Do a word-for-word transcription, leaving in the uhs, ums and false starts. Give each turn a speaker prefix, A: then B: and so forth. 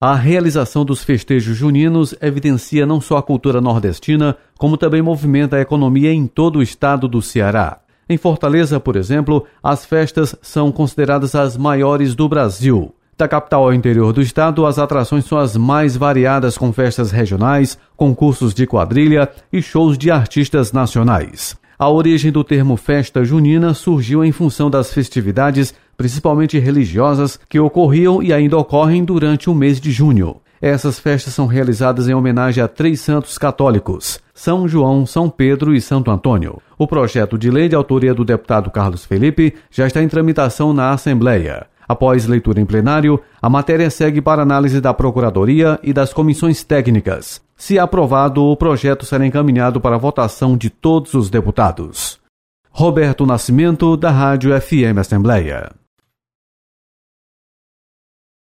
A: A realização dos festejos juninos evidencia não só a cultura nordestina, como também movimenta a economia em todo o estado do Ceará. Em Fortaleza, por exemplo, as festas são consideradas as maiores do Brasil. Da capital ao interior do estado, as atrações são as mais variadas, com festas regionais, concursos de quadrilha e shows de artistas nacionais. A origem do termo festa junina surgiu em função das festividades, principalmente religiosas, que ocorriam e ainda ocorrem durante o mês de junho. Essas festas são realizadas em homenagem a três santos católicos: São João, São Pedro e Santo Antônio. O projeto de lei de autoria do deputado Carlos Felipe já está em tramitação na Assembleia. Após leitura em plenário, a matéria segue para análise da Procuradoria e das comissões técnicas. Se aprovado, o projeto será encaminhado para a votação de todos os deputados. Roberto Nascimento, da Rádio F M Assembleia.